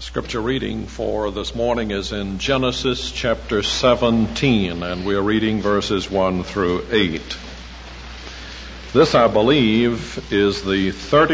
Scripture reading for this morning is in Genesis chapter 17, and we are reading verses 1 through 8. This, I believe, is the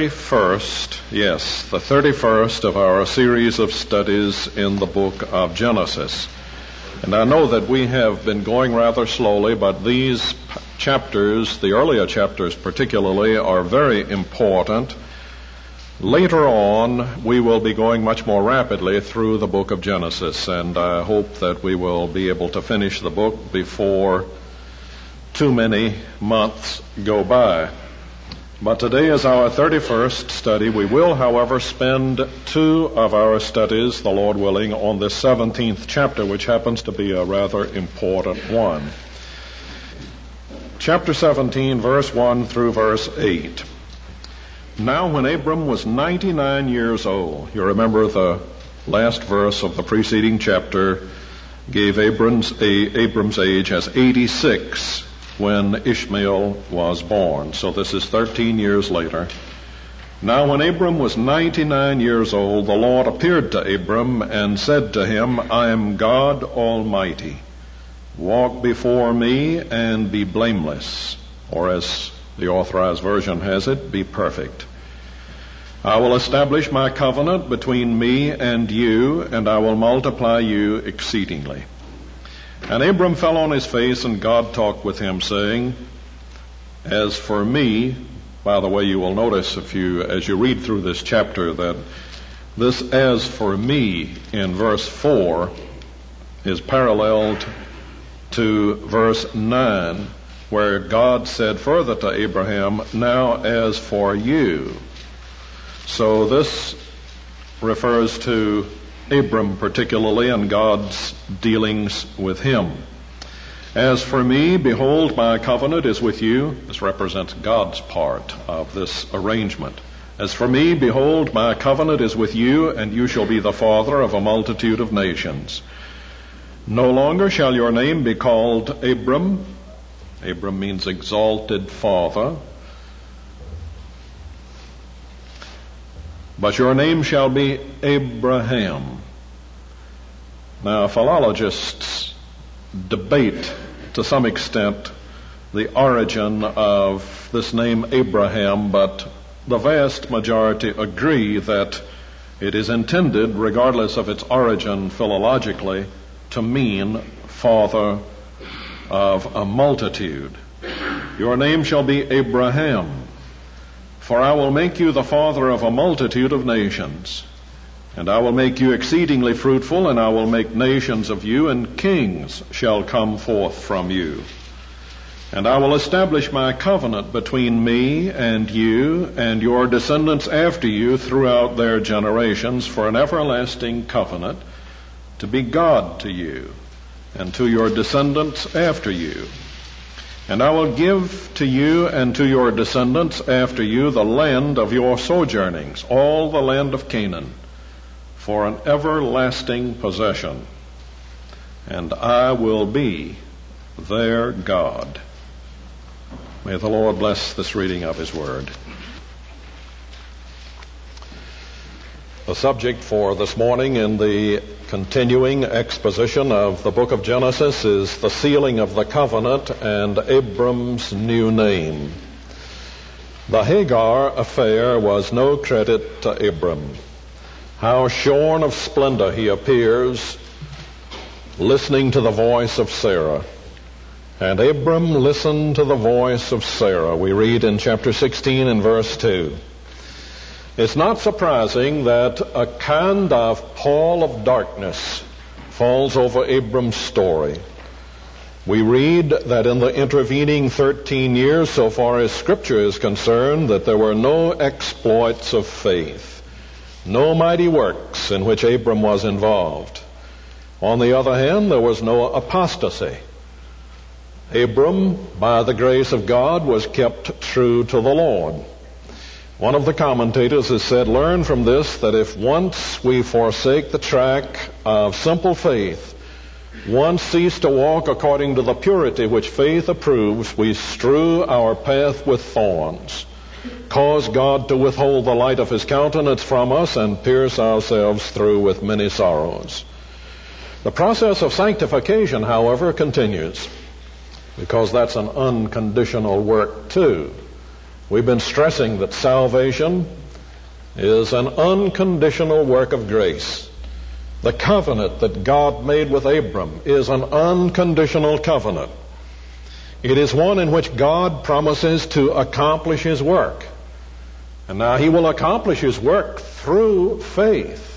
31st of our series of studies in the book of Genesis. And I know that we have been going rather slowly, but these chapters, the earlier chapters particularly, are very important. Later on, we will be going much more rapidly through the book of Genesis, and I hope that we will be able to finish the book before too many months go by. But today is our 31st study. We will, however, spend two of our studies, the Lord willing, on this 17th chapter, which happens to be a rather important one. Chapter 17, verse 1 through verse 8. Now when Abram was 99 years old, you remember the last verse of the preceding chapter gave Abram's age as 86 when Ishmael was born. So this is 13 years later. Now when Abram was 99 years old, the Lord appeared to Abram and said to him, I am God Almighty. Walk before me and be blameless, or as the Authorized Version has it, be perfect. I will establish my covenant between me and you, and I will multiply you exceedingly. And Abram fell on his face, and God talked with him, saying, As for me, by the way, you will notice as you read through this chapter that this as for me in verse 4 is paralleled to verse 9, where God said further to Abraham, now as for you. So this refers to Abram particularly and God's dealings with him. As for me, behold, my covenant is with you. This represents God's part of this arrangement. As for me, behold, my covenant is with you, and you shall be the father of a multitude of nations. No longer shall your name be called Abram. Abram means exalted father. But your name shall be Abraham. Now, philologists debate to some extent the origin of this name Abraham, but the vast majority agree that it is intended, regardless of its origin philologically, to mean father of a multitude. Your name shall be Abraham, for I will make you the father of a multitude of nations, and I will make you exceedingly fruitful, and I will make nations of you, and kings shall come forth from you. And I will establish my covenant between me and you and your descendants after you throughout their generations for an everlasting covenant, to be God to you and to your descendants after you. And I will give to you and to your descendants after you the land of your sojournings, all the land of Canaan, for an everlasting possession. And I will be their God. May the Lord bless this reading of His Word. The subject for this morning in the continuing exposition of the book of Genesis is the sealing of the covenant and Abram's new name. The Hagar affair was no credit to Abram. How shorn of splendor he appears listening to the voice of Sarah. And Abram listened to the voice of Sarah. We read in chapter 16 and verse 2. It's not surprising that a kind of pall of darkness falls over Abram's story. We read that in the intervening 13 years, so far as Scripture is concerned, that there were no exploits of faith, no mighty works in which Abram was involved. On the other hand, there was no apostasy. Abram, by the grace of God, was kept true to the Lord. One of the commentators has said, learn from this that if once we forsake the track of simple faith, once cease to walk according to the purity which faith approves, we strew our path with thorns, cause God to withhold the light of his countenance from us and pierce ourselves through with many sorrows. The process of sanctification, however, continues, because that's an unconditional work too. We've been stressing that salvation is an unconditional work of grace. The covenant that God made with Abram is an unconditional covenant. It is one in which God promises to accomplish his work. And now he will accomplish his work through faith.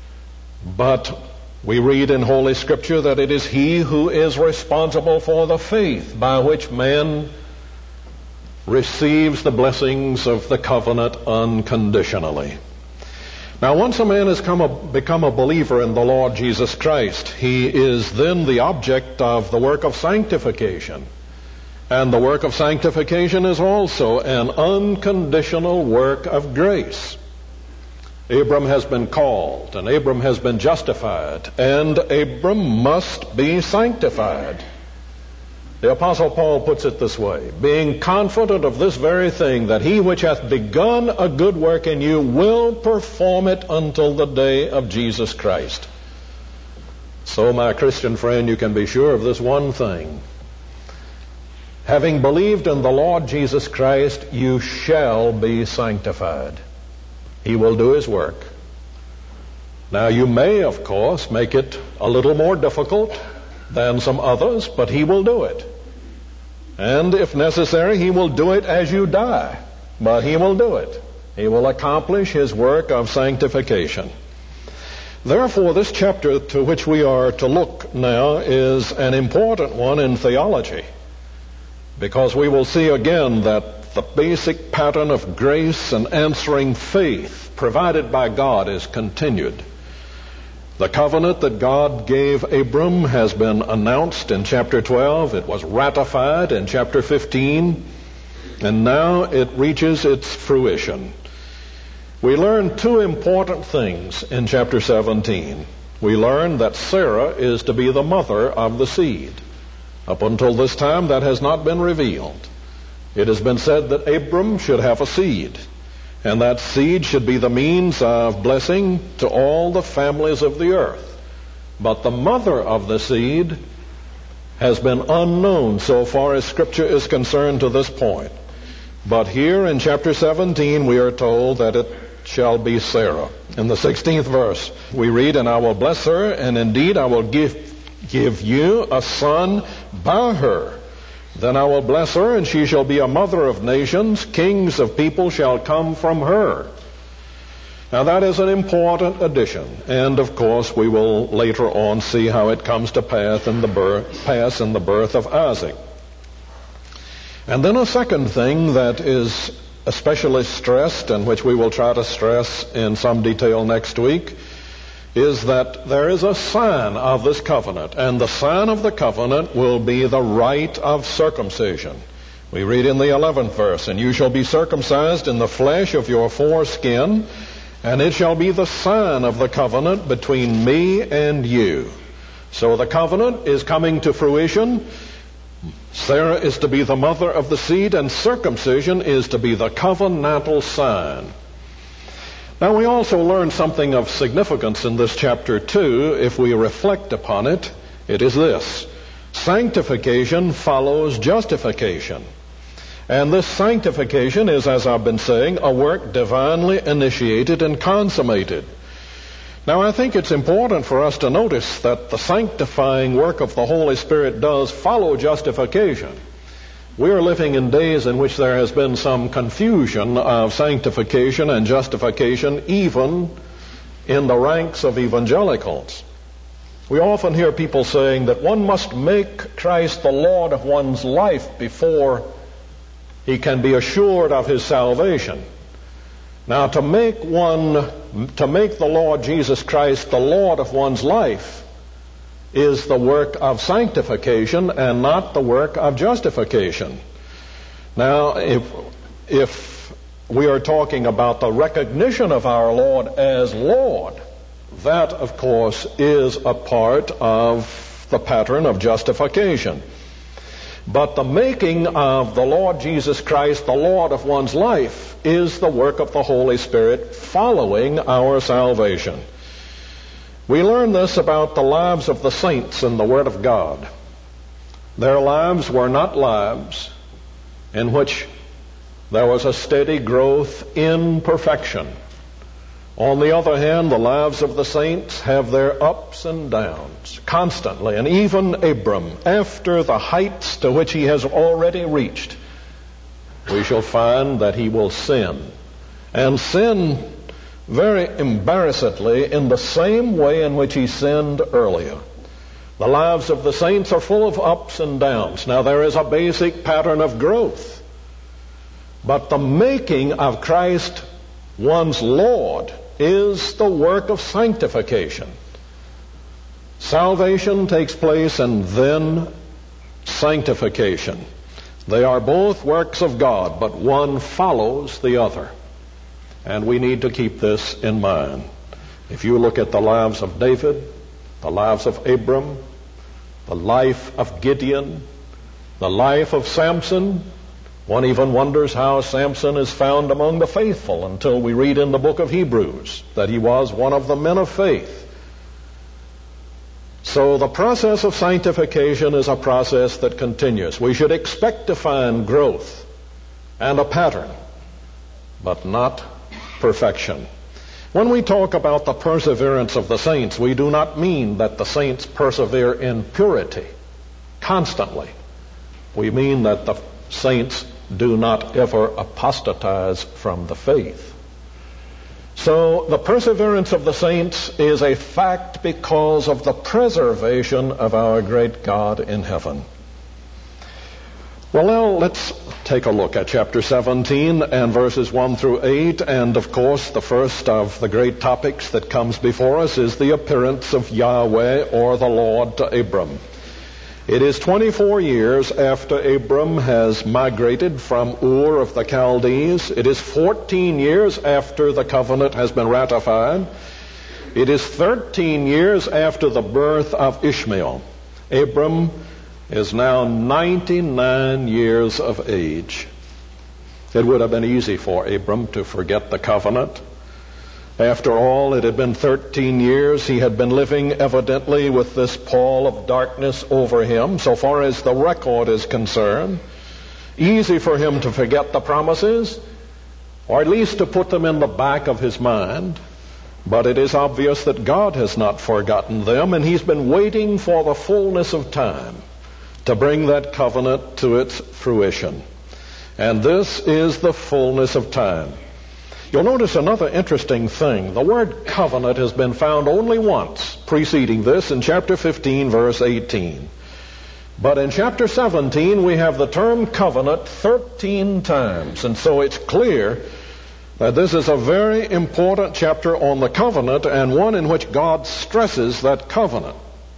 But we read in Holy Scripture that it is he who is responsible for the faith by which man receives the blessings of the covenant unconditionally. Now, once a man has become a believer in the Lord Jesus Christ, he is then the object of the work of sanctification. And the work of sanctification is also an unconditional work of grace. Abram has been called, and Abram has been justified, and Abram must be sanctified. The Apostle Paul puts it this way: being confident of this very thing, that he which hath begun a good work in you will perform it until the day of Jesus Christ. So, my Christian friend, you can be sure of this one thing. Having believed in the Lord Jesus Christ, you shall be sanctified. He will do his work. Now, you may, of course, make it a little more difficult than some others, but he will do it. And if necessary, he will do it as you die. But he will do it. He will accomplish his work of sanctification. Therefore, this chapter to which we are to look now is an important one in theology, because we will see again that the basic pattern of grace and answering faith provided by God is continued. The covenant that God gave Abram has been announced in chapter 12. It was ratified in chapter 15. And now it reaches its fruition. We learn two important things in chapter 17. We learn that Sarah is to be the mother of the seed. Up until this time, that has not been revealed. It has been said that Abram should have a seed, and that seed should be the means of blessing to all the families of the earth. But the mother of the seed has been unknown so far as Scripture is concerned to this point. But here in chapter 17, we are told that it shall be Sarah. In the 16th verse, we read, "And I will bless her, and indeed I will give you a son by her. Then I will bless her, and she shall be a mother of nations. Kings of people shall come from her." Now that is an important addition. And of course we will later on see how it comes to pass in the birth of Isaac. And then a second thing that is especially stressed, and which we will try to stress in some detail next week, is that there is a sign of this covenant, and the sign of the covenant will be the rite of circumcision. We read in the 11th verse, "And you shall be circumcised in the flesh of your foreskin, and it shall be the sign of the covenant between me and you." So the covenant is coming to fruition. Sarah is to be the mother of the seed, and circumcision is to be the covenantal sign. Now, we also learn something of significance in this chapter too. If we reflect upon it, it is this: sanctification follows justification. And this sanctification is, as I've been saying, a work divinely initiated and consummated. Now, I think it's important for us to notice that the sanctifying work of the Holy Spirit does follow justification. We are living in days in which there has been some confusion of sanctification and justification, even in the ranks of evangelicals. We often hear people saying that one must make Christ the Lord of one's life before he can be assured of his salvation. Now, to make the Lord Jesus Christ the Lord of one's life is the work of sanctification and not the work of justification. Now, if we are talking about the recognition of our Lord as Lord, that, of course, is a part of the pattern of justification. But the making of the Lord Jesus Christ, the Lord of one's life, is the work of the Holy Spirit following our salvation. We learn this about the lives of the saints in the Word of God. Their lives were not lives in which there was a steady growth in perfection. On the other hand, the lives of the saints have their ups and downs constantly. And even Abram, after the heights to which he has already reached, we shall find that he will sin. And sin very embarrassedly in the same way in which he sinned earlier. The lives of the saints are full of ups and downs. Now, there is a basic pattern of growth. But the making of Christ one's Lord is the work of sanctification. Salvation takes place and then sanctification. They are both works of God, but one follows the other. And we need to keep this in mind. If you look at the lives of David, the lives of Abram, the life of Gideon, the life of Samson, one even wonders how Samson is found among the faithful until we read in the book of Hebrews that he was one of the men of faith. So the process of sanctification is a process that continues. We should expect to find growth and a pattern, but not perfection. When we talk about the perseverance of the saints, we do not mean that the saints persevere in purity constantly. We mean that the saints do not ever apostatize from the faith. So the perseverance of the saints is a fact because of the preservation of our great God in heaven. Well, now let's take a look at chapter 17 and verses 1 through 8. And of course, the first of the great topics that comes before us is the appearance of Yahweh or the Lord to Abram. It is 24 years after Abram has migrated from Ur of the Chaldees. It is 14 years after the covenant has been ratified. It is 13 years after the birth of Ishmael. Abram is now 99 years of age. It would have been easy for Abram to forget the covenant. After all, it had been 13 years. He had been living evidently with this pall of darkness over him, so far as the record is concerned. Easy for him to forget the promises, or at least to put them in the back of his mind. But it is obvious that God has not forgotten them, and he's been waiting for the fullness of time to bring that covenant to its fruition. And this is the fullness of time. You'll notice another interesting thing. The word covenant has been found only once preceding this in chapter 15, verse 18. But in chapter 17, we have the term covenant 13 times. And so it's clear that this is a very important chapter on the covenant and one in which God stresses that covenant.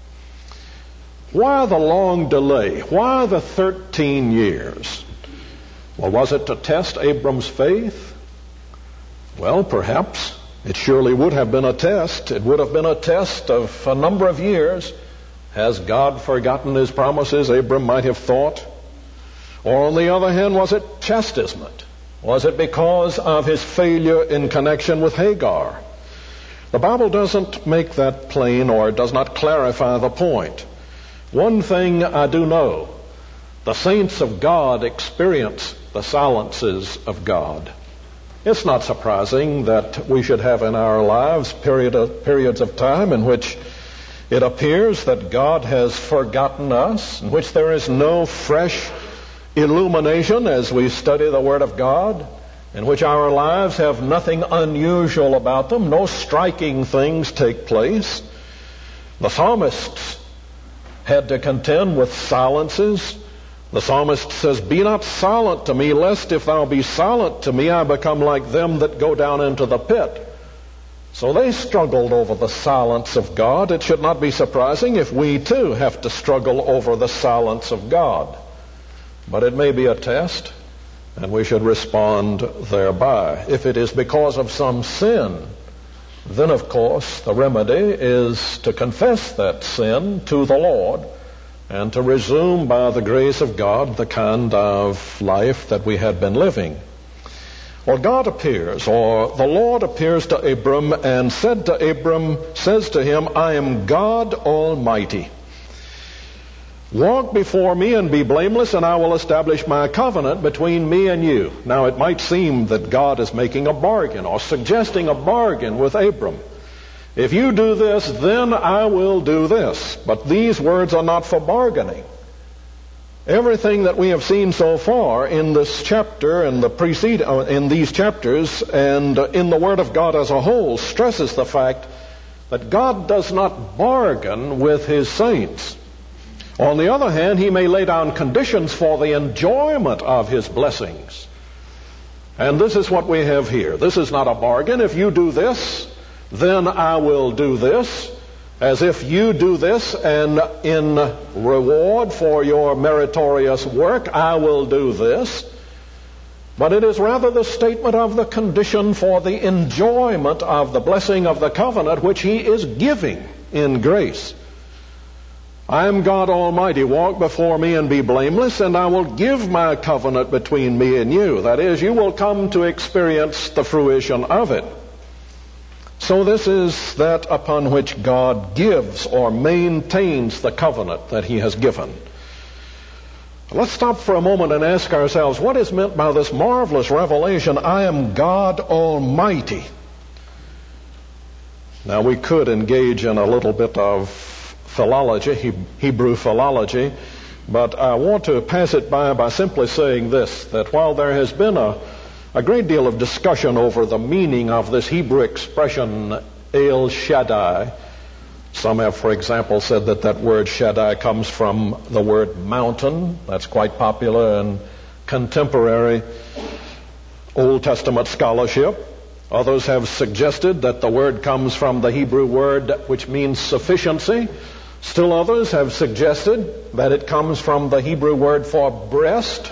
Why the long delay? Why the 13 years? Well, was it to test Abram's faith? Well, perhaps. It surely would have been a test. It would have been a test of a number of years. Has God forgotten his promises, Abram might have thought? Or on the other hand, was it chastisement? Was it because of his failure in connection with Hagar? The Bible doesn't make that plain or does not clarify the point. One thing I do know, the saints of God experience the silences of God. It's not surprising that we should have in our lives periods of time in which it appears that God has forgotten us, in which there is no fresh illumination as we study the Word of God, in which our lives have nothing unusual about them, no striking things take place. The psalmists had to contend with silences. The psalmist says, "Be not silent to me, lest if thou be silent to me, I become like them that go down into the pit." So they struggled over the silence of God. It should not be surprising if we too have to struggle over the silence of God. But it may be a test, and we should respond thereby. If it is because of some sin, then of course the remedy is to confess that sin to the Lord and to resume, by the grace of God, the kind of life that we had been living. Well, God appears, or the Lord appears to Abram and says to him, I am God Almighty. Walk before me and be blameless, and I will establish my covenant between me and you. Now, it might seem that God is making a bargain or suggesting a bargain with Abram. If you do this, then I will do this. But these words are not for bargaining. Everything that we have seen so far in this chapter and in these chapters and in the Word of God as a whole stresses the fact that God does not bargain with His saints. On the other hand, He may lay down conditions for the enjoyment of His blessings. And this is what we have here. This is not a bargain. If you do this, then I will do this. As if you do this, and in reward for your meritorious work, I will do this. But it is rather the statement of the condition for the enjoyment of the blessing of the covenant which He is giving in grace. I am God Almighty. Walk before me and be blameless, and I will give my covenant between me and you. That is, you will come to experience the fruition of it. So this is that upon which God gives or maintains the covenant that He has given. Let's stop for a moment and ask ourselves, what is meant by this marvelous revelation, I am God Almighty? Now, we could engage in a little bit of philology, Hebrew philology, but I want to pass it by simply saying this, that while there has been a great deal of discussion over the meaning of this Hebrew expression, El Shaddai. Some have, for example, said that word Shaddai comes from the word mountain. That's quite popular in contemporary Old Testament scholarship. Others have suggested that the word comes from the Hebrew word which means sufficiency. Still others have suggested that it comes from the Hebrew word for breast.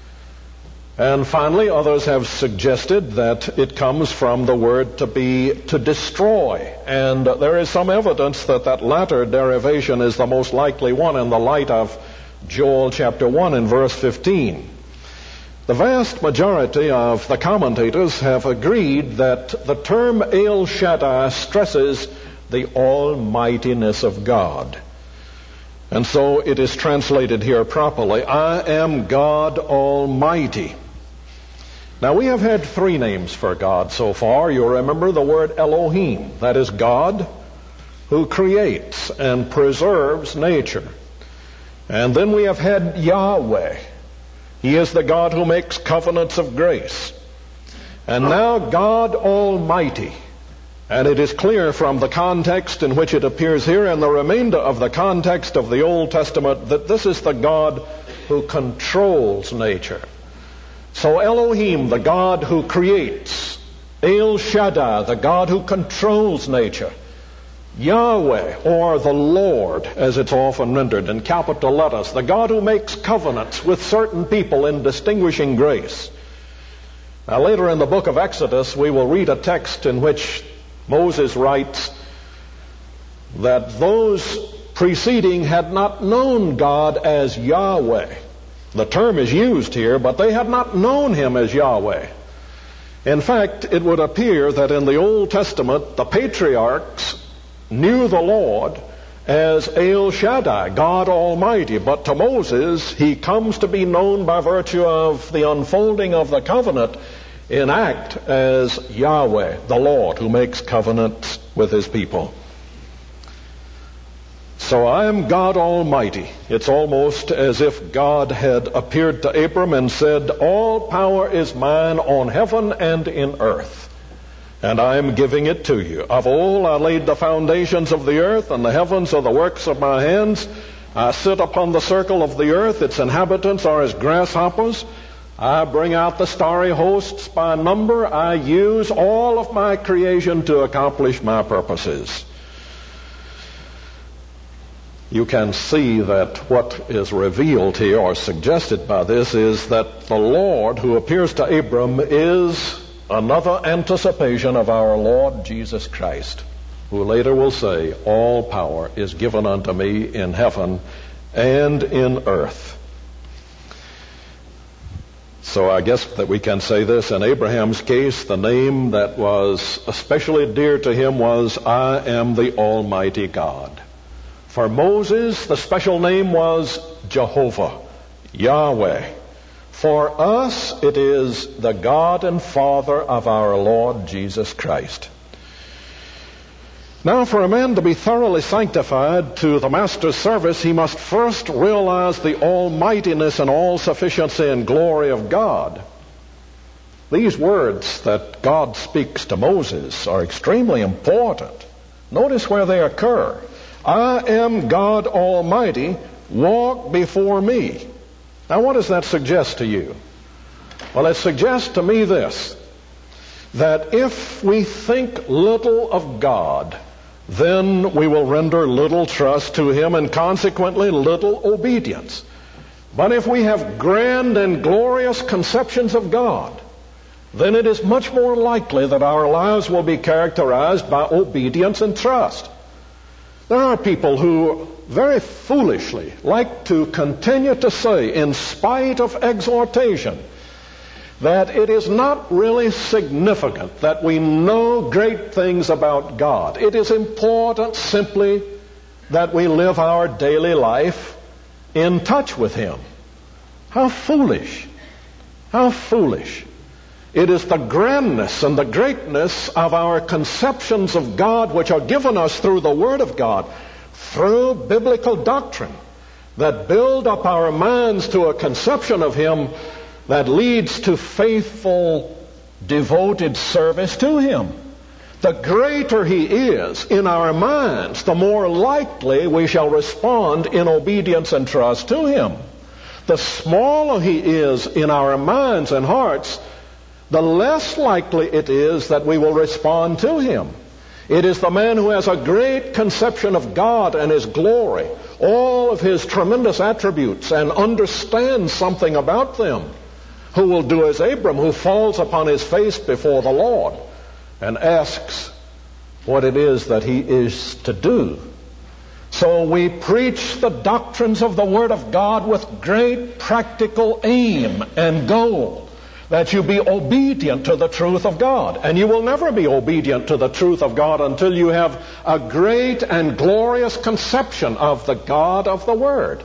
And finally, others have suggested that it comes from the word to destroy. And there is some evidence that latter derivation is the most likely one in the light of Joel chapter 1 and verse 15. The vast majority of the commentators have agreed that the term El Shaddai stresses the almightiness of God. And so it is translated here properly, I am God Almighty. Now, we have had three names for God so far. You'll remember the word Elohim. That is God who creates and preserves nature. And then we have had Yahweh. He is the God who makes covenants of grace. And now God Almighty. And it is clear from the context in which it appears here and the remainder of the context of the Old Testament that this is the God who controls nature. So Elohim, the God who creates. El Shaddai, the God who controls nature. Yahweh, or the Lord, as it's often rendered in capital letters, the God who makes covenants with certain people in distinguishing grace. Now, later in the book of Exodus, we will read a text in which Moses writes that those preceding had not known God as Yahweh. The term is used here, but they had not known Him as Yahweh. In fact, it would appear that in the Old Testament, the patriarchs knew the Lord as El Shaddai, God Almighty. But to Moses, He comes to be known by virtue of the unfolding of the covenant in act as Yahweh, the Lord, who makes covenants with His people. So I am God Almighty. It's almost as if God had appeared to Abram and said, all power is mine on heaven and in earth, and I am giving it to you. Of old I laid the foundations of the earth, and the heavens are the works of my hands. I sit upon the circle of the earth. Its inhabitants are as grasshoppers. I bring out the starry hosts by number. I use all of my creation to accomplish my purposes. You can see that what is revealed here or suggested by this is that the Lord who appears to Abram is another anticipation of our Lord Jesus Christ, who later will say, all power is given unto me in heaven and in earth. So I guess that we can say this: in Abraham's case, the name that was especially dear to him was, I am the Almighty God. For Moses, the special name was Jehovah, Yahweh. For us, it is the God and Father of our Lord Jesus Christ. Now, for a man to be thoroughly sanctified to the Master's service, he must first realize the almightiness and all-sufficiency and glory of God. These words that God speaks to Moses are extremely important. Notice where they occur. I am God Almighty, walk before me. Now, what does that suggest to you? Well, it suggests to me this, that if we think little of God, then we will render little trust to Him and consequently little obedience. But if we have grand and glorious conceptions of God, then it is much more likely that our lives will be characterized by obedience and trust. There are people who very foolishly like to continue to say, in spite of exhortation, that it is not really significant that we know great things about God. It is important simply that we live our daily life in touch with Him. How foolish! How foolish! It is the grandness and the greatness of our conceptions of God, which are given us through the Word of God, through biblical doctrine, that build up our minds to a conception of Him that leads to faithful, devoted service to Him. The greater He is in our minds, the more likely we shall respond in obedience and trust to Him. The smaller He is in our minds and hearts, the less likely it is that we will respond to Him. It is the man who has a great conception of God and His glory, all of His tremendous attributes, and understands something about them, who will do as Abram, who falls upon his face before the Lord and asks what it is that he is to do. So we preach the doctrines of the Word of God with great practical aim and goal, that you be obedient to the truth of God. And you will never be obedient to the truth of God until you have a great and glorious conception of the God of the Word.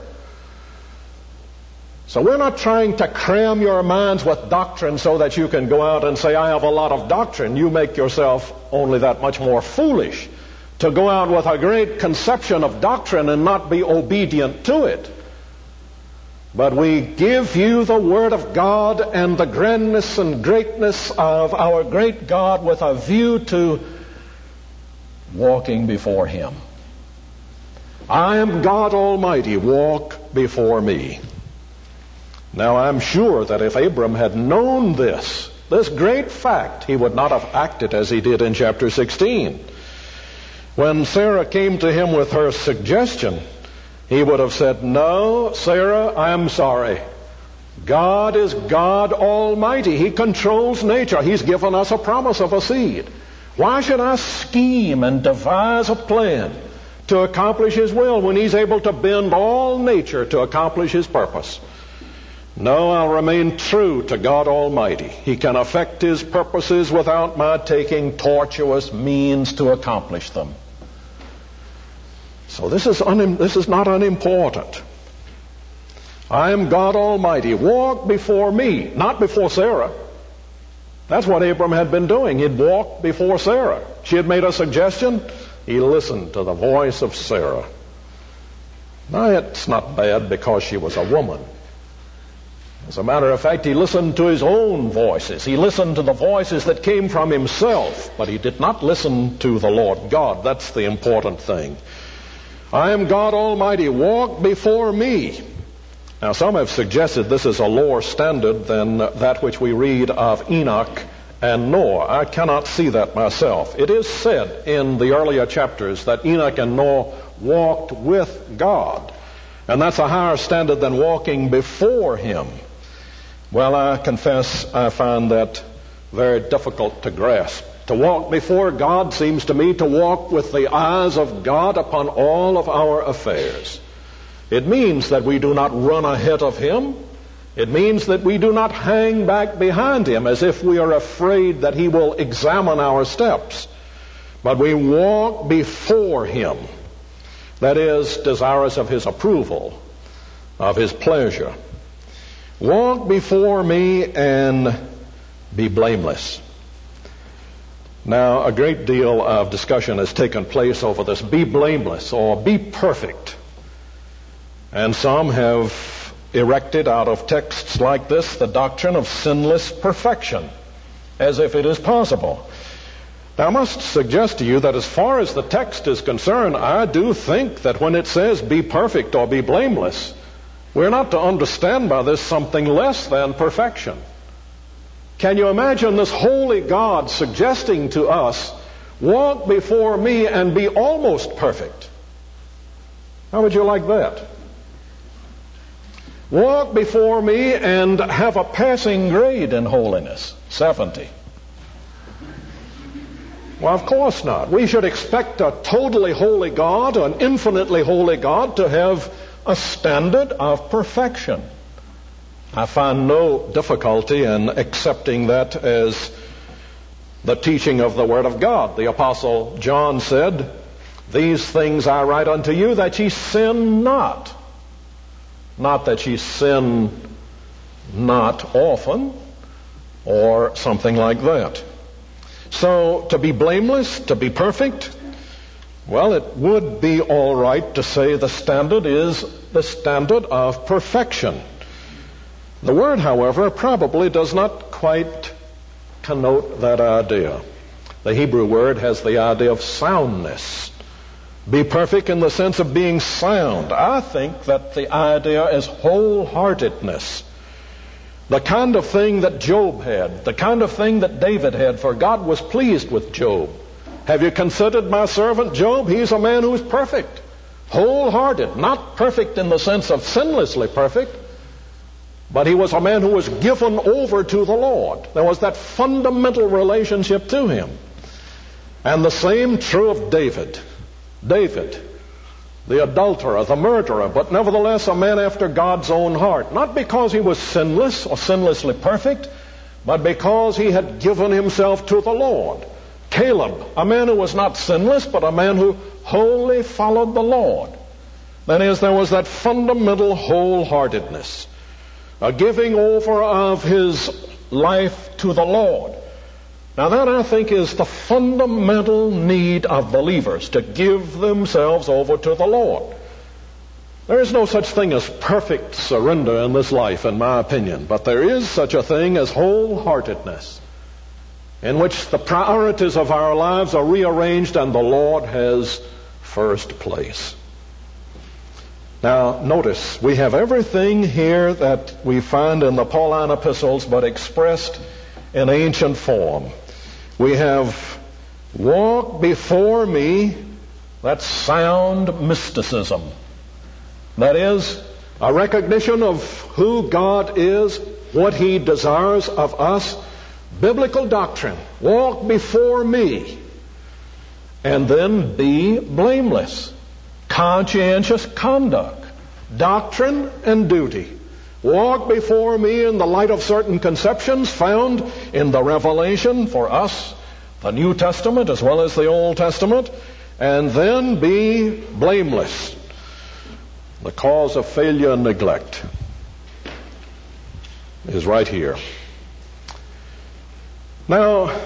So we're not trying to cram your minds with doctrine so that you can go out and say, I have a lot of doctrine. You make yourself only that much more foolish to go out with a great conception of doctrine and not be obedient to it. But we give you the Word of God and the grandness and greatness of our great God with a view to walking before Him. I am God Almighty, walk before me. Now, I'm sure that if Abram had known this great fact, he would not have acted as he did in chapter 16. When Sarah came to him with her suggestion, he would have said, no, Sarah, I'm sorry. God is God Almighty. He controls nature. He's given us a promise of a seed. Why should I scheme and devise a plan to accomplish His will when He's able to bend all nature to accomplish His purpose? No, I'll remain true to God Almighty. He can effect His purposes without my taking tortuous means to accomplish them. So this is not unimportant. I am God Almighty. Walk before me, not before Sarah. That's what Abram had been doing. He'd walked before Sarah. She had made a suggestion. He listened to the voice of Sarah. Now, it's not bad because she was a woman. As a matter of fact, he listened to his own voices. He listened to the voices that came from himself, but he did not listen to the Lord God. That's the important thing. I am God Almighty. Walk before me. Now, some have suggested this is a lower standard than that which we read of Enoch and Noah. I cannot see that myself. It is said in the earlier chapters that Enoch and Noah walked with God, and that's a higher standard than walking before Him. Well, I confess I find that very difficult to grasp. To walk before God seems to me to walk with the eyes of God upon all of our affairs. It means that we do not run ahead of Him. It means that we do not hang back behind Him as if we are afraid that He will examine our steps. But we walk before Him. That is, desirous of His approval, of His pleasure. Walk before me and be blameless. Now, a great deal of discussion has taken place over this be blameless or be perfect. And some have erected out of texts like this the doctrine of sinless perfection, as if it is possible. Now, I must suggest to you that as far as the text is concerned, I do think that when it says be perfect or be blameless, we're not to understand by this something less than perfection. Can you imagine this holy God suggesting to us, walk before me and be almost perfect? How would you like that? Walk before me and have a passing grade in holiness, 70. Well, of course not. We should expect a totally holy God, an infinitely holy God, to have a standard of perfection. I find no difficulty in accepting that as the teaching of the Word of God. The Apostle John said, "These things I write unto you, that ye sin not." Not that ye sin not often, or something like that. So, to be blameless, to be perfect, well, it would be all right to say the standard is the standard of perfection. The word, however, probably does not quite connote that idea. The Hebrew word has the idea of soundness. Be perfect in the sense of being sound. I think that the idea is wholeheartedness. The kind of thing that Job had, the kind of thing that David had, for God was pleased with Job. Have you considered my servant Job? He's a man who is perfect, wholehearted, not perfect in the sense of sinlessly perfect, but he was a man who was given over to the Lord. There was that fundamental relationship to him. And the same true of David. David, the adulterer, the murderer, but nevertheless a man after God's own heart. Not because he was sinless or sinlessly perfect, but because he had given himself to the Lord. Caleb, a man who was not sinless, but a man who wholly followed the Lord. That is, there was that fundamental wholeheartedness, a giving over of his life to the Lord. Now that, I think, is the fundamental need of believers, to give themselves over to the Lord. There is no such thing as perfect surrender in this life, in my opinion, but there is such a thing as wholeheartedness, in which the priorities of our lives are rearranged and the Lord has first place. Now, notice, we have everything here that we find in the Pauline epistles, but expressed in ancient form. We have walk before me, that's sound mysticism. That is, a recognition of who God is, what He desires of us, biblical doctrine. Walk before me. And then be blameless. Conscientious conduct. Doctrine and duty. Walk before me in the light of certain conceptions found in the Revelation for us, the New Testament as well as the Old Testament, and then be blameless. The cause of failure and neglect is right here. Now,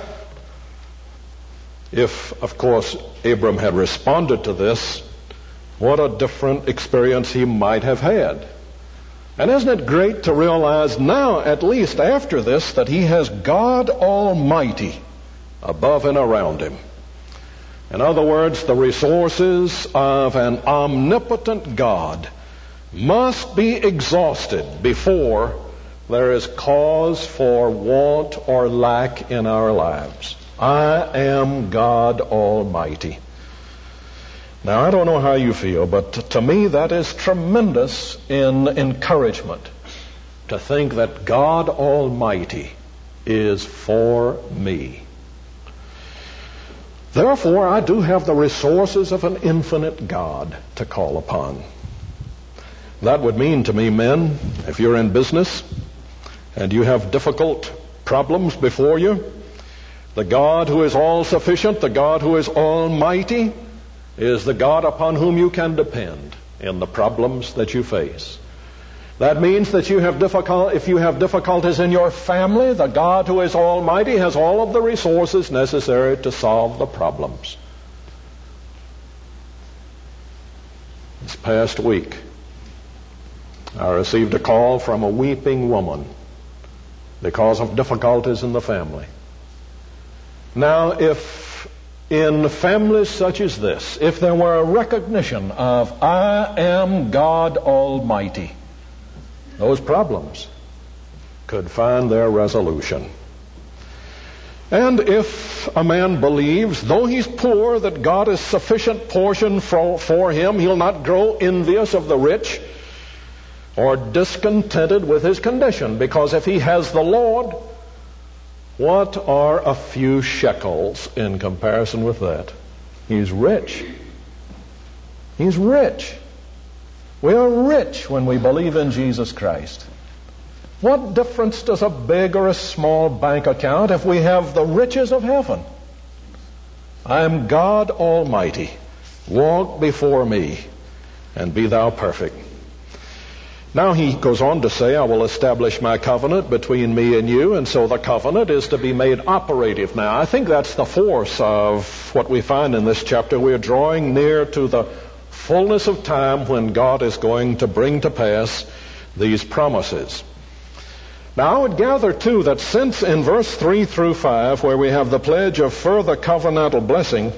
if, of course, Abram had responded to this, what a different experience he might have had. And isn't it great to realize now, at least after this, that he has God Almighty above and around him. In other words, the resources of an omnipotent God must be exhausted before there is cause for want or lack in our lives. I am God Almighty. Now, I don't know how you feel, but to me that is tremendous in encouragement, to think that God Almighty is for me. Therefore, I do have the resources of an infinite God to call upon. That would mean to me, men, if you're in business and you have difficult problems before you, the God who is all sufficient, the God who is almighty, is the God upon whom you can depend in the problems that you face. That means that if you have difficulties in your family, the God who is almighty has all of the resources necessary to solve the problems. This past week, I received a call from a weeping woman because of difficulties in the family. Now, if in families such as this, if there were a recognition of I am God Almighty, those problems could find their resolution. And if a man believes, though he's poor, that God is sufficient portion for him, he'll not grow envious of the rich or discontented with his condition, because if he has the Lord, what are a few shekels in comparison with that? He's rich. He's rich. We are rich when we believe in Jesus Christ. What difference does a big or a small bank account if we have the riches of heaven? I am God Almighty. Walk before me and be thou perfect. Now he goes on to say, I will establish my covenant between me and you, and so the covenant is to be made operative now. I think that's the force of what we find in this chapter. We are drawing near to the fullness of time when God is going to bring to pass these promises. Now, I would gather, too, that since in verse 3 through 5, where we have the pledge of further covenantal blessing,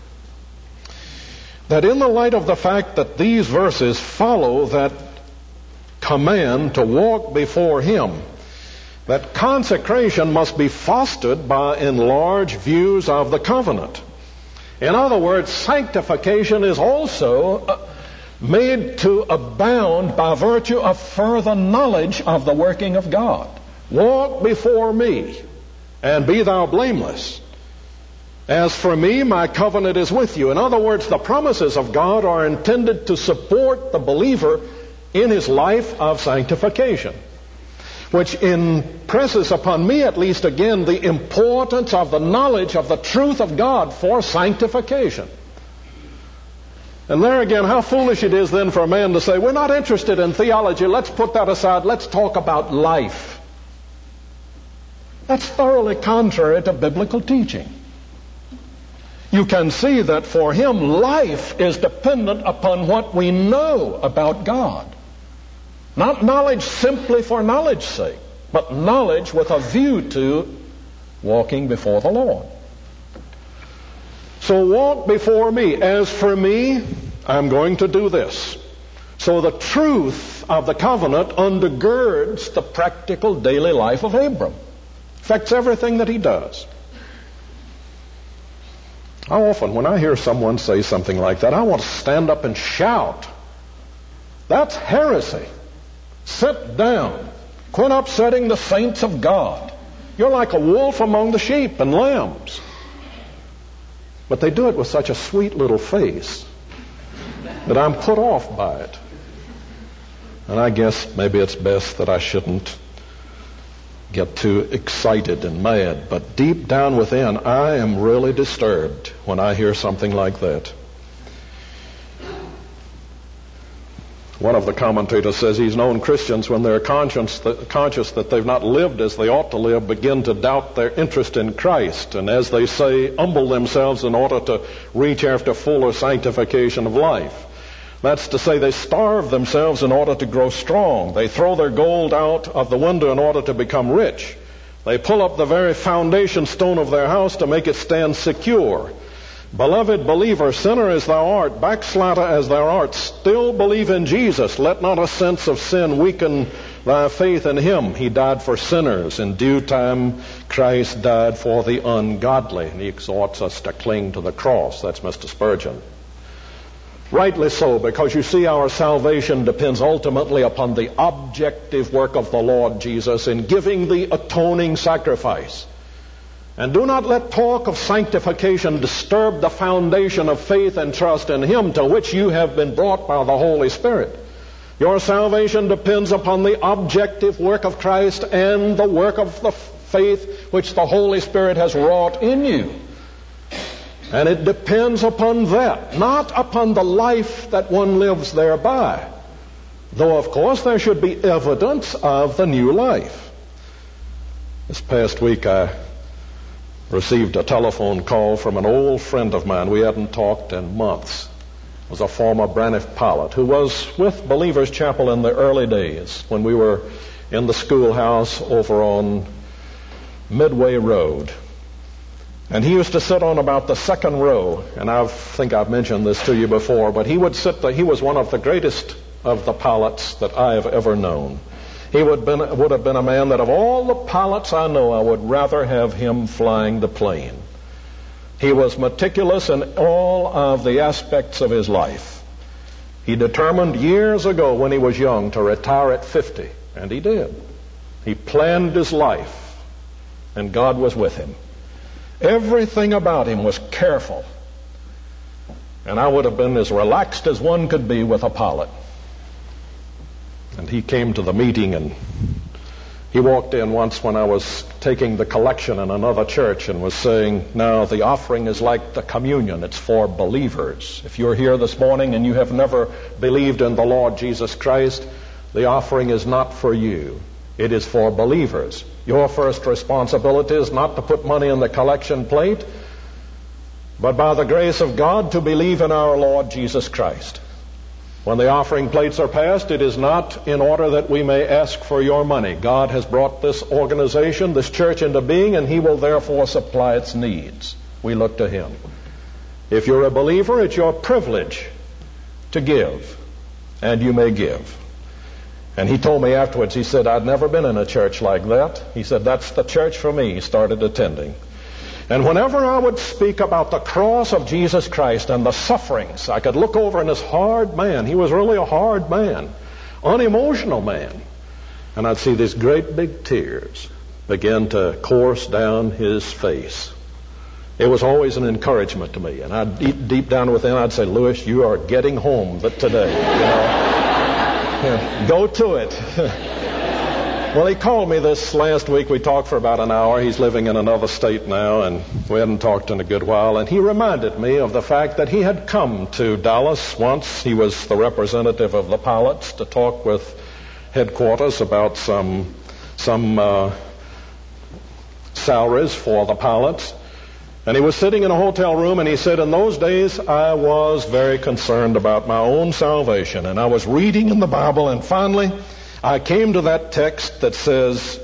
that in the light of the fact that these verses follow that command to walk before Him, that consecration must be fostered by enlarged views of the covenant. In other words, sanctification is also made to abound by virtue of further knowledge of the working of God. Walk before me and be thou blameless. As for me, my covenant is with you. In other words, the promises of God are intended to support the believer in his life of sanctification, which impresses upon me, at least again, the importance of the knowledge of the truth of God for sanctification. And there again, how foolish it is then for a man to say, we're not interested in theology, let's put that aside, let's talk about life. That's thoroughly contrary to biblical teaching. You can see that for him, life is dependent upon what we know about God. Not knowledge simply for knowledge's sake, but knowledge with a view to walking before the Lord. So walk before me. As for me, I'm going to do this. So the truth of the covenant undergirds the practical daily life of Abram. Affects everything that he does. How often when I hear someone say something like that, I want to stand up and shout. That's heresy. Sit down. Quit upsetting the saints of God. You're like a wolf among the sheep and lambs. But they do it with such a sweet little face that I'm put off by it. And I guess maybe it's best that I shouldn't get too excited and mad. But deep down within, I am really disturbed when I hear something like that. One of the commentators says he's known Christians when they're conscious that they've not lived as they ought to live begin to doubt their interest in Christ, and as they say, humble themselves in order to reach after fuller sanctification of life. That's to say, they starve themselves in order to grow strong. They throw their gold out of the window in order to become rich. They pull up the very foundation stone of their house to make it stand secure. Beloved believer, sinner as thou art, backslider as thou art, still believe in Jesus. Let not a sense of sin weaken thy faith in Him. He died for sinners. In due time, Christ died for the ungodly. And he exhorts us to cling to the cross. That's Mr. Spurgeon. Rightly so, because you see, our salvation depends ultimately upon the objective work of the Lord Jesus in giving the atoning sacrifice. And do not let talk of sanctification disturb the foundation of faith and trust in Him to which you have been brought by the Holy Spirit. Your salvation depends upon the objective work of Christ and the work of the faith which the Holy Spirit has wrought in you. And it depends upon that, not upon the life that one lives thereby. Though, of course, there should be evidence of the new life. This past week I received a telephone call from an old friend of mine. We hadn't talked in months. It was a former Braniff pilot who was with Believers Chapel in the early days when we were in the schoolhouse over on Midway Road. And he used to sit on about the second row, and I think I've mentioned this to you before, but he would sit there. He was one of the greatest of the pilots that I have ever known. He would have been a man that of all the pilots I know, I would rather have him flying the plane. He was meticulous in all of the aspects of his life. He determined years ago when he was young to retire at 50, and he did. He planned his life, and God was with him. Everything about him was careful. And I would have been as relaxed as one could be with a pilot. And he came to the meeting, and he walked in once when I was taking the collection in another church and was saying, now the offering is like the communion. It's for believers. If you're here this morning and you have never believed in the Lord Jesus Christ, the offering is not for you. It is for believers. Your first responsibility is not to put money in the collection plate, but by the grace of God to believe in our Lord Jesus Christ. When the offering plates are passed, it is not in order that we may ask for your money. God has brought this organization, this church into being, and He will therefore supply its needs. We look to Him. If you're a believer, it's your privilege to give, and you may give. And he told me afterwards, he said, I'd never been in a church like that. He said, that's the church for me. He started attending. And whenever I would speak about the cross of Jesus Christ and the sufferings, I could look over in this hard man. He was really a hard man, unemotional man. And I'd see these great big tears begin to course down his face. It was always an encouragement to me. And I'd deep down within, I'd say, Lewis, you are getting home today. Go to it. Well, he called me this last week. We talked for about an hour. He's living in another state now, and we hadn't talked in a good while. And he reminded me of the fact that he had come to Dallas once. He was the representative of the pilots to talk with headquarters about some salaries for the pilots. And he was sitting in a hotel room, and he said, in those days, I was very concerned about my own salvation. And I was reading in the Bible, and finally, I came to that text that says,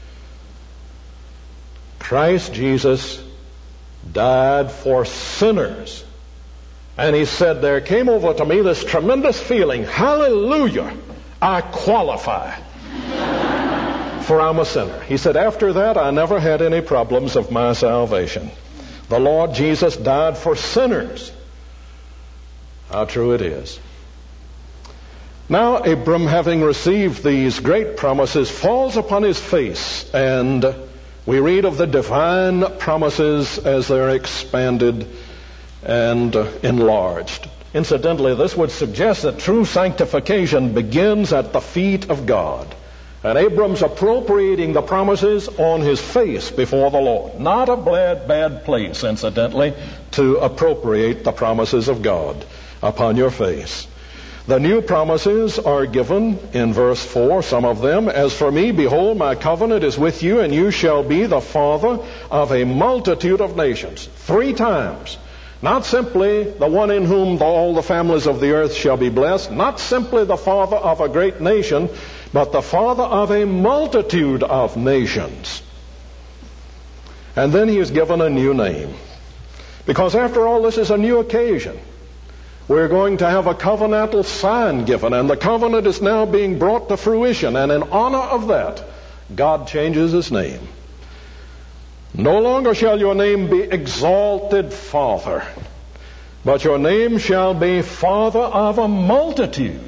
Christ Jesus died for sinners. And he said, there came over to me this tremendous feeling, hallelujah, I qualify. For I'm a sinner. He said, after that, I never had any problems of my salvation. The Lord Jesus died for sinners. How true it is. Now Abram, having received these great promises, falls upon his face, and we read of the divine promises as they're expanded and enlarged. Incidentally, this would suggest that true sanctification begins at the feet of God. And Abram's appropriating the promises on his face before the Lord. Not a bad place, incidentally, to appropriate the promises of God upon your face. The new promises are given in verse 4, some of them. As for me, behold, my covenant is with you, and you shall be the father of a multitude of nations. 3 times. Not simply the one in whom all the families of the earth shall be blessed. Not simply the father of a great nation, but the father of a multitude of nations. And then he is given a new name. Because after all, this is a new occasion. We're going to have a covenantal sign given, and the covenant is now being brought to fruition. And in honor of that, God changes his name. No longer shall your name be Exalted Father, but your name shall be Father of a multitude.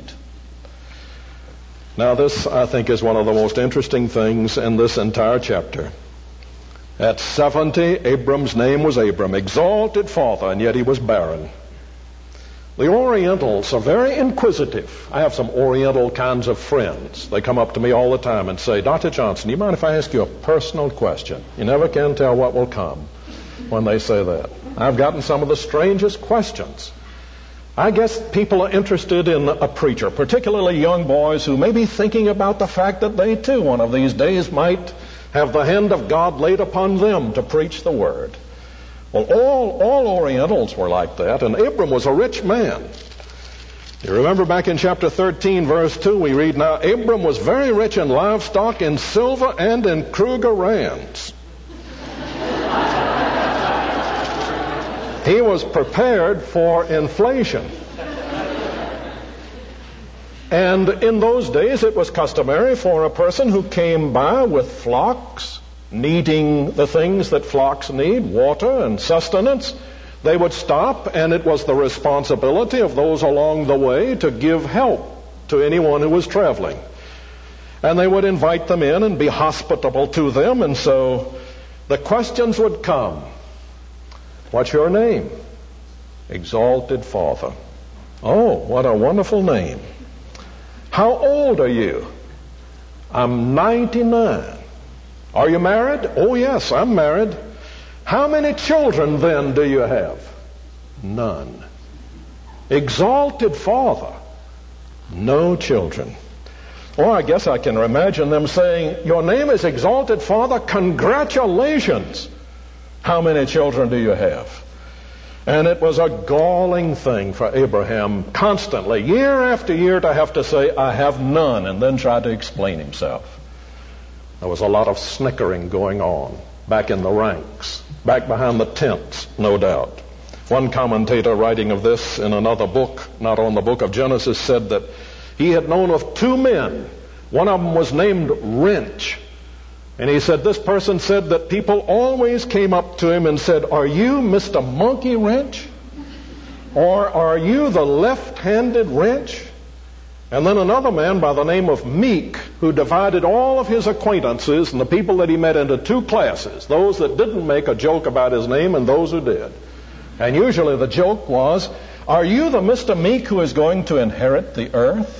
Now this, I think, is one of the most interesting things in this entire chapter. At 70, Abram's name was Abram, exalted father, and yet he was barren. The Orientals are very inquisitive. I have some Oriental kinds of friends. They come up to me all the time and say, Dr. Johnson, do you mind if I ask you a personal question? You never can tell what will come when they say that. I've gotten some of the strangest questions. I guess people are interested in a preacher, particularly young boys who may be thinking about the fact that they too one of these days might have the hand of God laid upon them to preach the word. Well, all Orientals were like that, and Abram was a rich man. You remember back in chapter 13, verse 2, we read, Now Abram was very rich in livestock, in silver, and in krugerrands. He was prepared for inflation. And in those days, it was customary for a person who came by with flocks, needing the things that flocks need, water and sustenance, they would stop, and it was the responsibility of those along the way to give help to anyone who was traveling. And they would invite them in and be hospitable to them, and so the questions would come. What's your name? Exalted Father. Oh, what a wonderful name. How old are you? I'm 99. Are you married? Oh, yes, I'm married. How many children, then, do you have? None. Exalted Father. No children. Oh, I guess I can imagine them saying, Your name is Exalted Father. Congratulations. How many children do you have? And it was a galling thing for Abraham constantly, year after year, to have to say, I have none, and then try to explain himself. There was a lot of snickering going on back in the ranks, back behind the tents, no doubt. One commentator writing of this in another book, not on the book of Genesis, said that he had known of two men. One of them was named Wrench. And he said this person said that people always came up to him and said, Are you Mr. Monkey Wrench? Or are you the left-handed wrench? And then another man by the name of Meek, who divided all of his acquaintances and the people that he met into two classes, those that didn't make a joke about his name and those who did. And usually the joke was, Are you the Mr. Meek who is going to inherit the earth?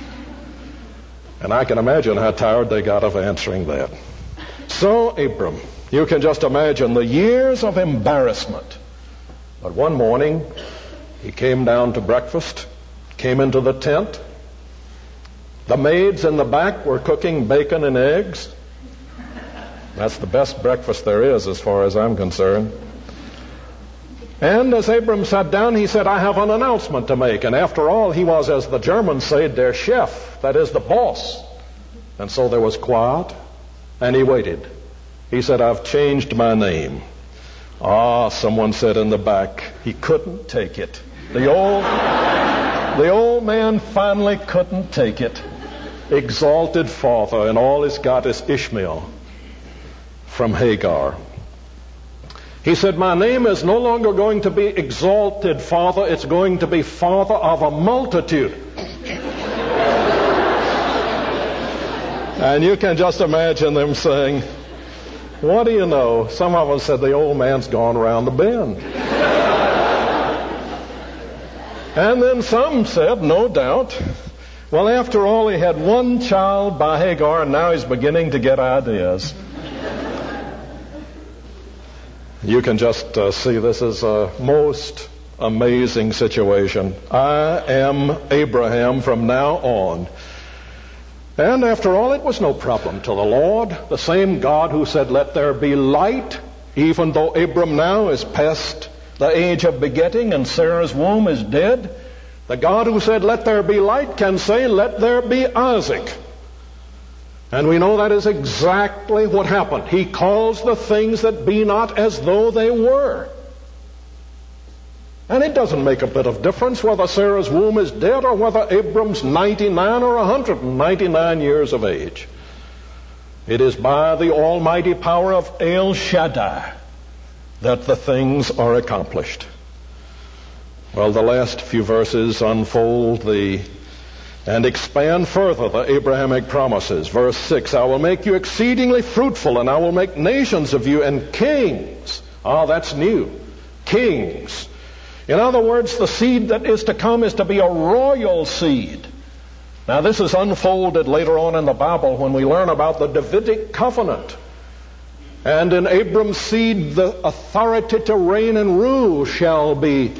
And I can imagine how tired they got of answering that. So Abram, you can just imagine the years of embarrassment. But one morning, he came down to breakfast, came into the tent. The maids in the back were cooking bacon and eggs. That's the best breakfast there is, as far as I'm concerned. And as Abram sat down, he said, I have an announcement to make. And after all, he was, as the Germans say, der Chef, that is, the boss. And so there was quiet, and he waited. He said, I've changed my name. Someone said in the back, he couldn't take it. The old man finally couldn't take it. Exalted Father, and all he's got is Ishmael from Hagar. He said, my name is no longer going to be Exalted Father, it's going to be Father of a multitude. And you can just imagine them saying, what do you know? Some of them said the old man's gone around the bend. And then some said, no doubt, well, after all, he had one child by Hagar, and now he's beginning to get ideas. You can just see this as a most amazing situation. I am Abraham from now on. And after all, it was no problem to the Lord. The same God who said, let there be light, even though Abram now is past the age of begetting and Sarah's womb is dead. The God who said, let there be light, can say, let there be Isaac. And we know that is exactly what happened. He calls the things that be not as though they were. And it doesn't make a bit of difference whether Sarah's womb is dead or whether Abram's 99 or 199 years of age. It is by the almighty power of El Shaddai that the things are accomplished. Well, the last few verses unfold and expand further the Abrahamic promises. Verse 6, I will make you exceedingly fruitful, and I will make nations of you, and kings. That's new. Kings In other words, the seed that is to come is to be a royal seed. Now, this is unfolded later on in the Bible when we learn about the Davidic covenant. And in Abram's seed, the authority to reign and rule shall be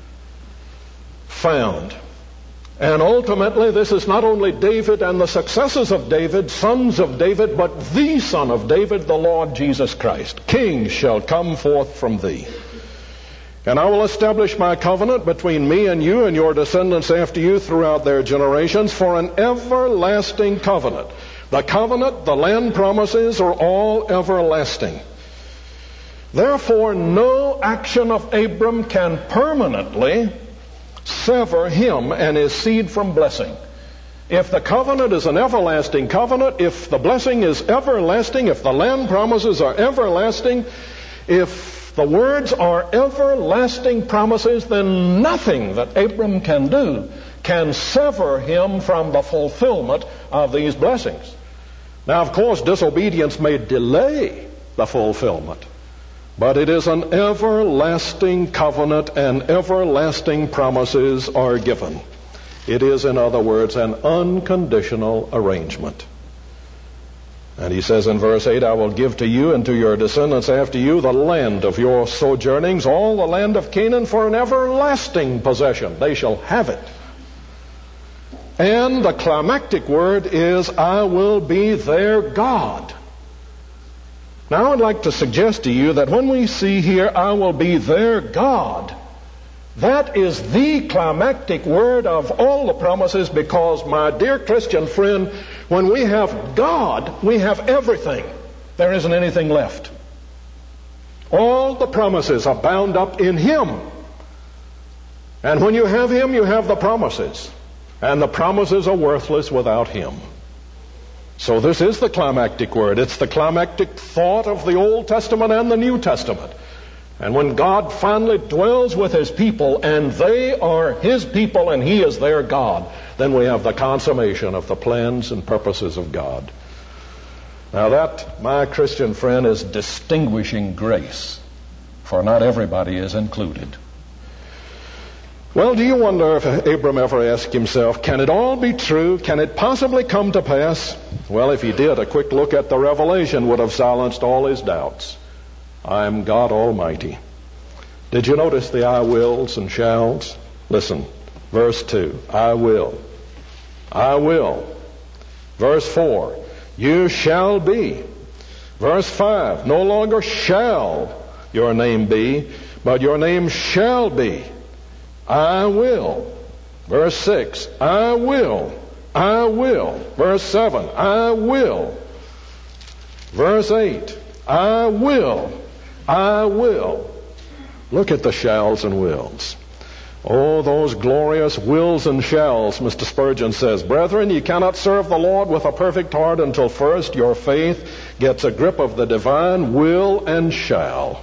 found. And ultimately, this is not only David and the successors of David, sons of David, but the Son of David, the Lord Jesus Christ. Kings shall come forth from thee. And I will establish my covenant between me and you and your descendants after you throughout their generations for an everlasting covenant. The covenant, the land promises are all everlasting. Therefore, no action of Abram can permanently sever him and his seed from blessing. If the covenant is an everlasting covenant, if the blessing is everlasting, if the land promises are everlasting, if the words are everlasting promises, then nothing that Abram can do can sever him from the fulfillment of these blessings. Now, of course, disobedience may delay the fulfillment, but it is an everlasting covenant and everlasting promises are given. It is, in other words, an unconditional arrangement. And he says in verse 8, I will give to you and to your descendants after you the land of your sojournings, all the land of Canaan for an everlasting possession. They shall have it. And the climactic word is, I will be their God. Now, I would like to suggest to you that when we see here, I will be their God, that is the climactic word of all the promises, because, my dear Christian friend, when we have God, we have everything. There isn't anything left. All the promises are bound up in Him. And when you have Him, you have the promises. And the promises are worthless without Him. So this is the climactic word. It's the climactic thought of the Old Testament and the New Testament. And when God finally dwells with His people, and they are His people and He is their God, then we have the consummation of the plans and purposes of God. Now that, my Christian friend, is distinguishing grace, for not everybody is included. Well, do you wonder if Abram ever asked himself, can it all be true? Can it possibly come to pass? Well, if he did, a quick look at the Revelation would have silenced all his doubts. I am God Almighty. Did you notice the I wills and shalls? Listen, verse 2, I will. I will. Verse 4, you shall be. Verse 5, no longer shall your name be, but your name shall be. I will. Verse 6, I will. I will. Verse 7, I will. Verse 8, I will. I will. Look at the shalls and wills. Oh, those glorious wills and shalls, Mr. Spurgeon says. Brethren, you cannot serve the Lord with a perfect heart until first your faith gets a grip of the divine will and shall.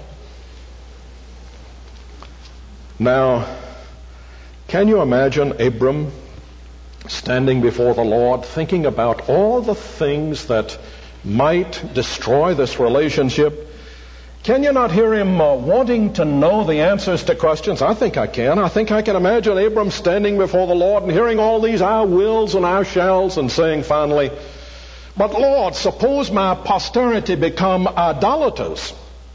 Now, can you imagine Abram standing before the Lord thinking about all the things that might destroy this relationship? Can you not hear him wanting to know the answers to questions? I think I can. I think I can imagine Abram standing before the Lord and hearing all these I wills and I shalls and saying finally, but Lord, suppose my posterity become idolaters.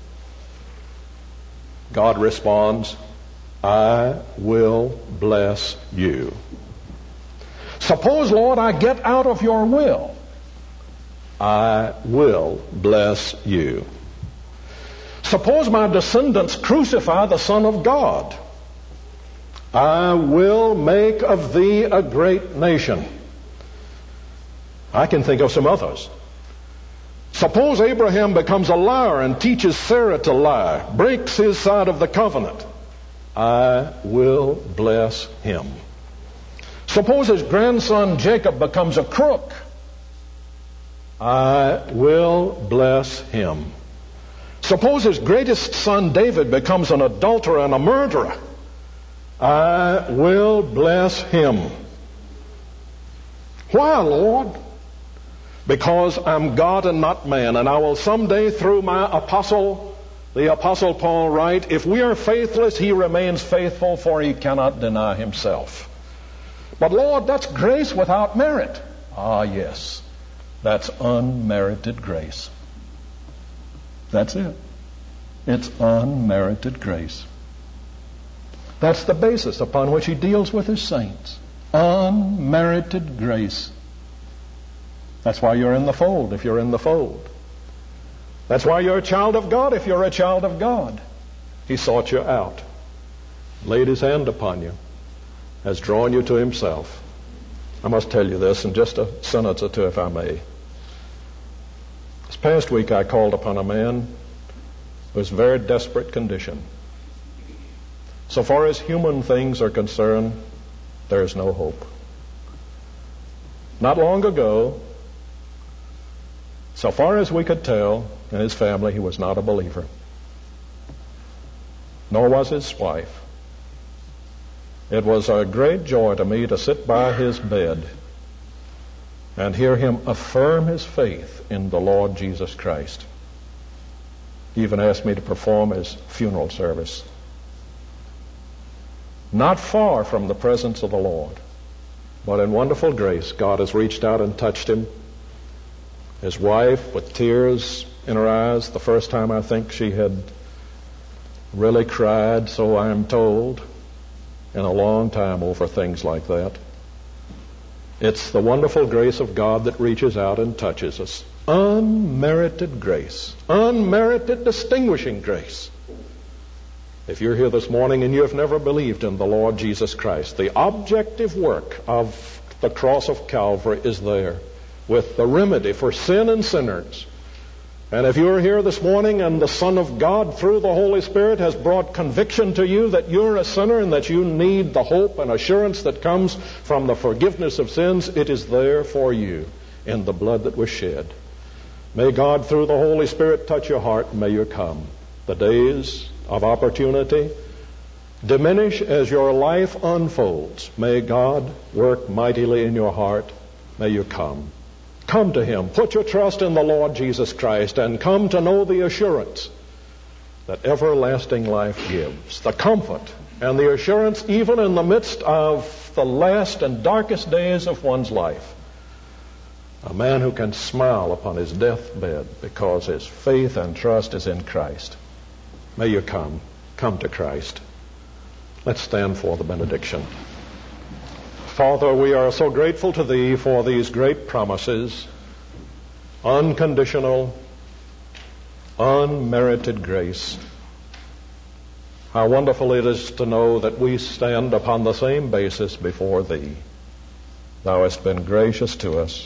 God responds, I will bless you. Suppose, Lord, I get out of your will. I will bless you. Suppose my descendants crucify the Son of God. I will make of thee a great nation. I can think of some others. Suppose Abraham becomes a liar and teaches Sarah to lie, breaks his side of the covenant. I will bless him. Suppose his grandson Jacob becomes a crook. I will bless him. Suppose his greatest son David becomes an adulterer and a murderer. I will bless him. Why, Lord? Because I'm God and not man, and I will someday through my apostle The Apostle Paul writes, if we are faithless, he remains faithful, for he cannot deny himself. But Lord, that's grace without merit. Ah, yes. That's unmerited grace. That's it. It's unmerited grace. That's the basis upon which he deals with his saints. Unmerited grace. That's why you're in the fold, if you're in the fold. That's why you're a child of God, if you're a child of God. He sought you out, laid his hand upon you, has drawn you to himself. I must tell you this in just a sentence or two, if I may. This past week I called upon a man who was in a very desperate condition. So far as human things are concerned, there is no hope. Not long ago, so far as we could tell, in his family, he was not a believer. Nor was his wife. It was a great joy to me to sit by his bed and hear him affirm his faith in the Lord Jesus Christ. He even asked me to perform his funeral service. Not far from the presence of the Lord, but in wonderful grace, God has reached out and touched him. His wife, with tears in her eyes, the first time I think she had really cried, so I am told, in a long time over things like that. It's the wonderful grace of God that reaches out and touches us. Unmerited grace. Unmerited distinguishing grace. If you're here this morning and you have never believed in the Lord Jesus Christ, the objective work of the cross of Calvary is there with the remedy for sin and sinners. And if you're here this morning and the Son of God through the Holy Spirit has brought conviction to you that you're a sinner and that you need the hope and assurance that comes from the forgiveness of sins, it is there for you in the blood that was shed. May God through the Holy Spirit touch your heart and may you come. The days of opportunity diminish as your life unfolds. May God work mightily in your heart. May you come. Come to him. Put your trust in the Lord Jesus Christ and come to know the assurance that everlasting life gives. The comfort and the assurance even in the midst of the last and darkest days of one's life. A man who can smile upon his deathbed because his faith and trust is in Christ. May you come. Come to Christ. Let's stand for the benediction. Father, we are so grateful to Thee for these great promises, unconditional, unmerited grace. How wonderful it is to know that we stand upon the same basis before Thee. Thou hast been gracious to us.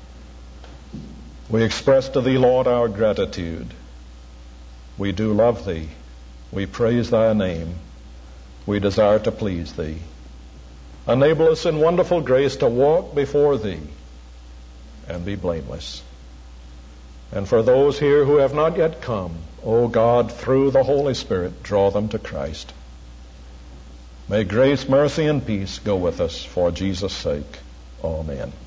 We express to Thee, Lord, our gratitude. We do love Thee. We praise Thy name. We desire to please Thee. Enable us in wonderful grace to walk before Thee and be blameless. And for those here who have not yet come, O God, through the Holy Spirit, draw them to Christ. May grace, mercy, and peace go with us for Jesus' sake. Amen.